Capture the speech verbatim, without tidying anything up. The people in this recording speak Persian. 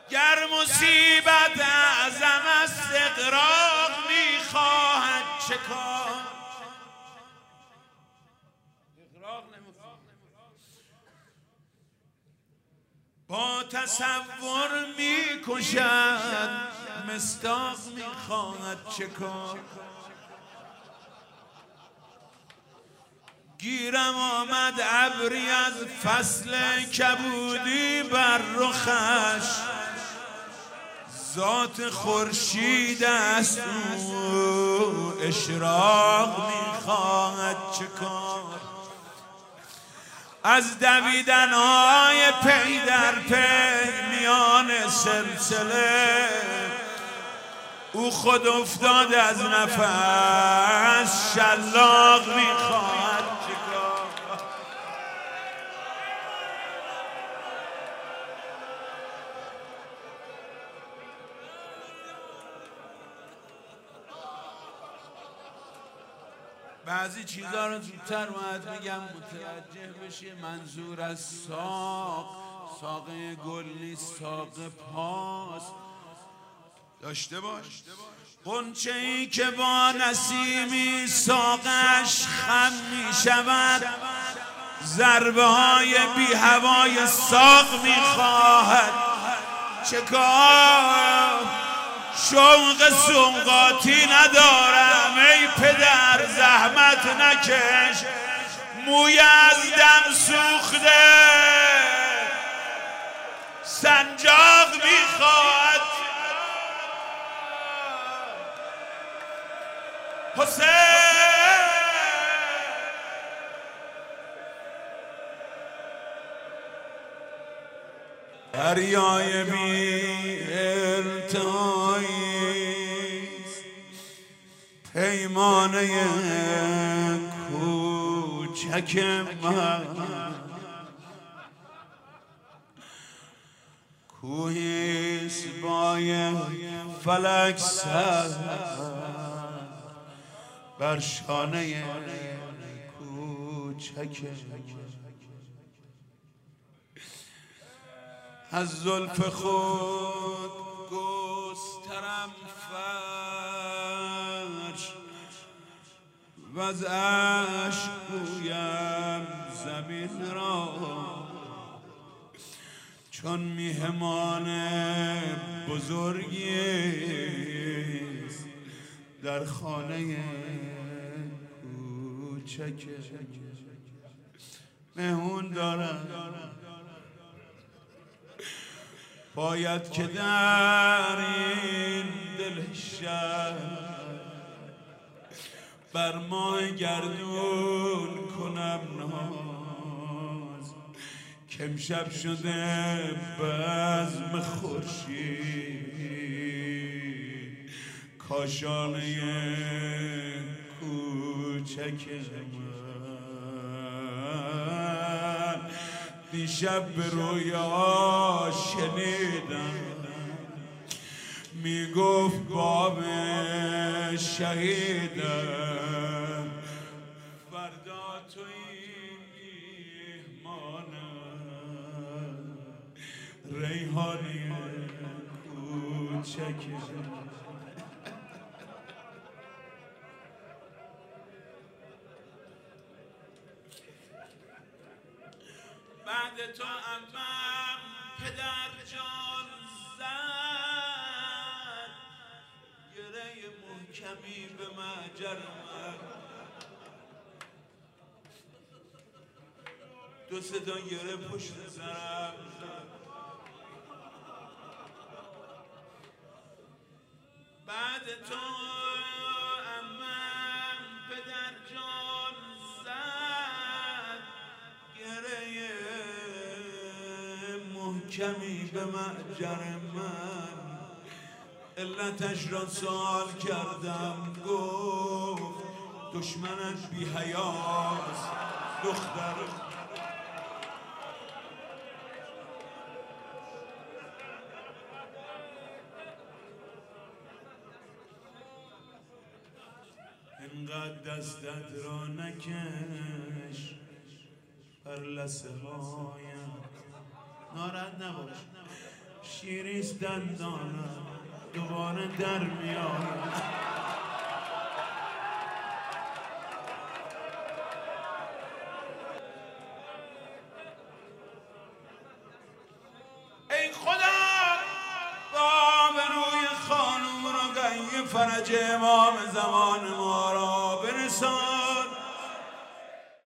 گر مصیبت اعظم است اغراق میخواهد چه کار؟ با تصور میکشد مصداق میخواهد چه کار؟ گیرم آمد ابری از فصل کبودی بر رخش، ذات خورشید است او اشراق میخواهد چه کار؟ از دویدنهای پی در پی میان سلسله، او خود افتاد از نفس شلاق میخواهد چه کار؟ بعضی چیزها رو زودتر باید میگم متوجه بشی. منظور از ساق ساقه گل نیست، ساق پاس داشته باش. غنچه ای که با نسیمی ساقش خم می شود، ضربه های بی هوای ساق می خواهد چه کار؟ شوق سوقاتی ندارم ای پدر زحمت نکش، موی از دم سوخته سنجاق میخواد حسین. دریای بی التهایی پیمانه کوچک من، کوهیست بای فلک سر بر شانه کوچک. از زلف خود گسترم فرش و از عشق گویم زمین را، چون میهمان بزرگیست در خانه کوچک. مهمون دارم باید که در این دل شهر بر ماه گردون کنم ناز، که امشب شده بزم خورشید کاشانه کوچک من. دیشب به رویا شنیدم میگفت باب شهیدم، فردا توی میهمانم ریحانی کوچک. بعد تو عمم پدر جان زد گره محکمی به محجر من، دو سه تا گره پشت سرم زد. بعد تو عمم پدر جان زد گره محکمی به محجر من، علتش را سوال کردم گفت دشمنش بی حیاست دختر. اینقدر دستت را نکش بر لثه هایم، ناراحت نباش. شیریست دندانم دوباره در میاد. ای خدا با روی خانم را گهی فرج امام زمان ما را برسان.